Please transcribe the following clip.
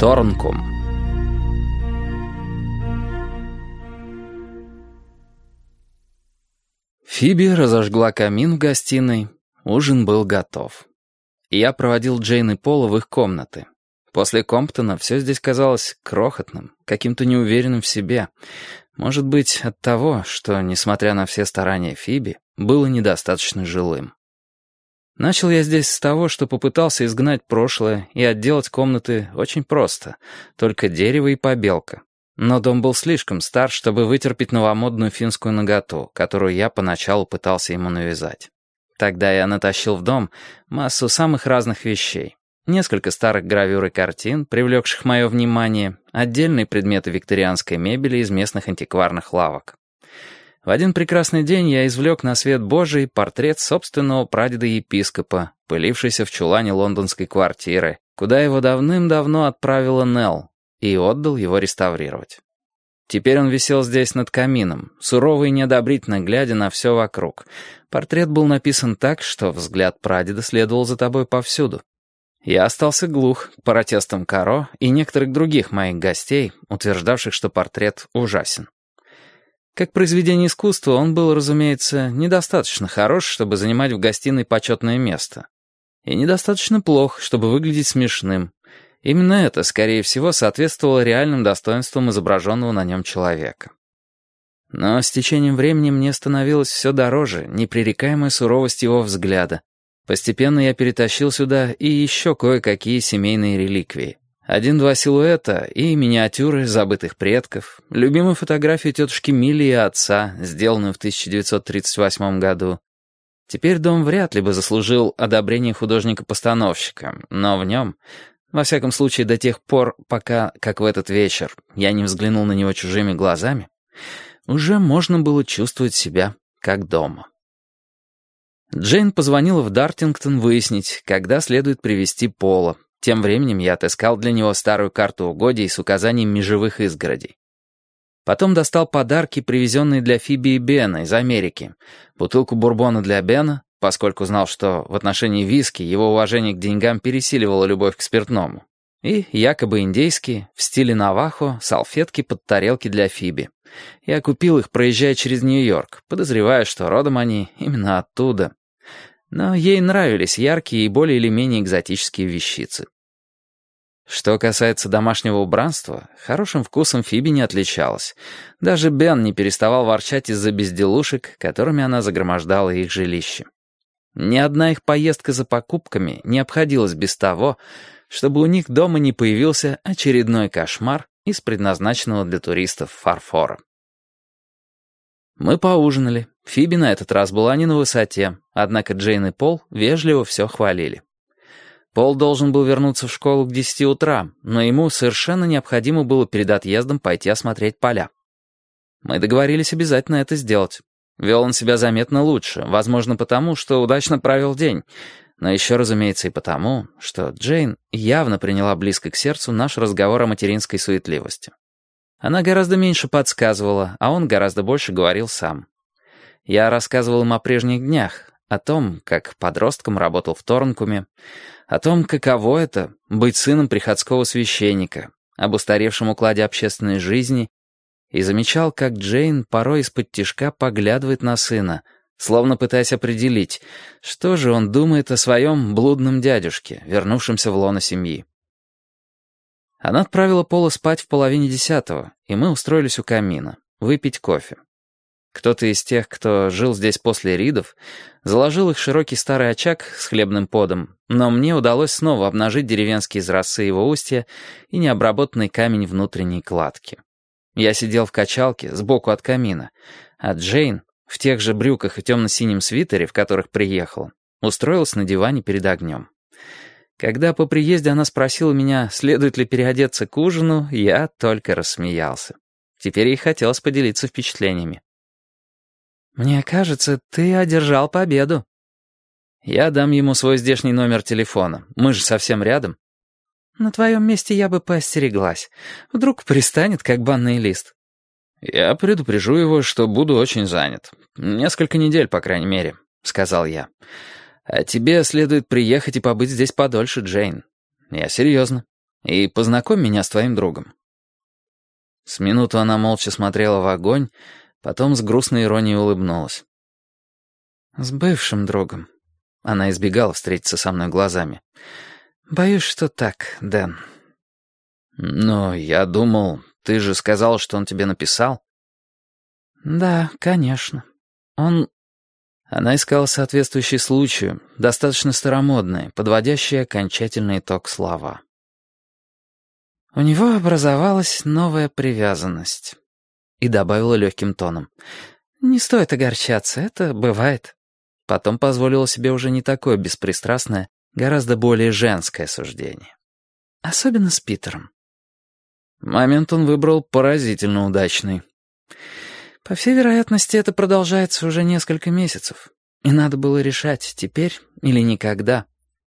Торнкум. Фиби разожгла камин в гостиной. Ужин был готов. Я проводил Джейн и Пола в их комнаты. После Комптона все здесь казалось крохотным, каким-то неуверенным в себе. Может быть, от того, что, несмотря на все старания Фиби, было недостаточно жилым. Начал я здесь с того, что попытался изгнать прошлое и отделать комнаты очень просто, только дерево и побелка. Но дом был слишком стар, чтобы вытерпеть новомодную финскую наготу, которую я поначалу пытался ему навязать. Тогда я натащил в дом массу самых разных вещей. Несколько старых гравюр и картин, привлекших мое внимание, отдельные предметы викторианской мебели из местных антикварных лавок. В один прекрасный день я извлек на свет Божий портрет собственного прадеда-епископа, пылившийся в чулане лондонской квартиры, куда его давным-давно отправила Нелл, и отдал его реставрировать. Теперь он висел здесь над камином, сурово и неодобрительно глядя на все вокруг. Портрет был написан так, что взгляд прадеда следовал за тобой повсюду. Я остался глух к протестам Каро и некоторых других моих гостей, утверждавших, что портрет ужасен. Как произведение искусства он был, разумеется, недостаточно хорош, чтобы занимать в гостиной почетное место. И недостаточно плох, чтобы выглядеть смешным. Именно это, скорее всего, соответствовало реальным достоинствам изображенного на нем человека. Но с течением времени мне становилось все дороже непререкаемая суровость его взгляда. Постепенно я перетащил сюда и еще кое-какие семейные реликвии. Один-два силуэта и миниатюры забытых предков, любимую фотографию тетушки Милли и отца, сделанную в 1938 году. Теперь дом вряд ли бы заслужил одобрение художника-постановщика, но в нем, во всяком случае до тех пор, пока, как в этот вечер, я не взглянул на него чужими глазами, уже можно было чувствовать себя как дома. Джейн позвонила в Дартингтон выяснить, когда следует привезти Пола. Тем временем я отыскал для него старую карту угодий с указанием межевых изгородей. Потом достал подарки, привезенные для Фиби и Бена из Америки. Бутылку бурбона для Бена, поскольку знал, что в отношении виски его уважение к деньгам пересиливало любовь к спиртному. И якобы индейские, в стиле навахо, салфетки под тарелки для Фиби. Я купил их, проезжая через Нью-Йорк, подозревая, что родом они именно оттуда. Но ей нравились яркие и более или менее экзотические вещицы. Что касается домашнего убранства, хорошим вкусом Фиби не отличалась. Даже Бен не переставал ворчать из-за безделушек, которыми она загромождала их жилище. Ни одна их поездка за покупками не обходилась без того, чтобы у них дома не появился очередной кошмар из предназначенного для туристов фарфора. Мы поужинали. Фиби на этот раз была не на высоте, однако Джейн и Пол вежливо все хвалили. Пол должен был вернуться в школу к 10 утра, но ему совершенно необходимо было перед отъездом пойти осмотреть поля. Мы договорились обязательно это сделать. Вел он себя заметно лучше, возможно потому, что удачно провел день, но еще, разумеется, и потому, что Джейн явно приняла близко к сердцу наш разговор о материнской суетливости. Она гораздо меньше подсказывала, а он гораздо больше говорил сам. Я рассказывал им о прежних днях, о том, как подростком работал в Торнкуме, о том, каково это — быть сыном приходского священника, об устаревшем укладе общественной жизни, и замечал, как Джейн порой из-под тишка поглядывает на сына, словно пытаясь определить, что же он думает о своем блудном дядюшке, вернувшемся в лоно семьи. Она отправила Пола спать в 9:30, и мы устроились у камина, выпить кофе. Кто-то из тех, кто жил здесь после Ридов, заложил их широкий старый очаг с хлебным подом, но мне удалось снова обнажить деревенские изразцы его устья и необработанный камень внутренней кладки. Я сидел в качалке сбоку от камина, а Джейн, в тех же брюках и темно-синем свитере, в которых приехала, устроилась на диване перед огнем. Когда по приезде она спросила меня, следует ли переодеться к ужину, я только рассмеялся. Теперь ей хотелось поделиться впечатлениями. «Мне кажется, ты одержал победу». «Я дам ему свой здешний номер телефона. Мы же совсем рядом». «На твоем месте я бы поостереглась. Вдруг пристанет, как банный лист». «Я предупрежу его, что буду очень занят. Несколько недель, по крайней мере», — сказал я. «А тебе следует приехать и побыть здесь подольше, Джейн. Я серьезно. И познакомь меня с твоим другом». С минуту она молча смотрела в огонь, потом с грустной иронией улыбнулась. «С бывшим другом». Она избегала встретиться со мной глазами. «Боюсь, что так, Дэн». «Но я думал, ты же сказал, что он тебе написал». «Да, конечно. Он...» Она искала соответствующий случаю, достаточно старомодные, подводящие окончательный итог слова. «У него образовалась новая привязанность». И добавила легким тоном. «Не стоит огорчаться, это бывает». Потом позволила себе уже не такое беспристрастное, гораздо более женское суждение. Особенно с Питером. Момент он выбрал поразительно удачный. По всей вероятности, это продолжается уже несколько месяцев. И надо было решать, теперь или никогда.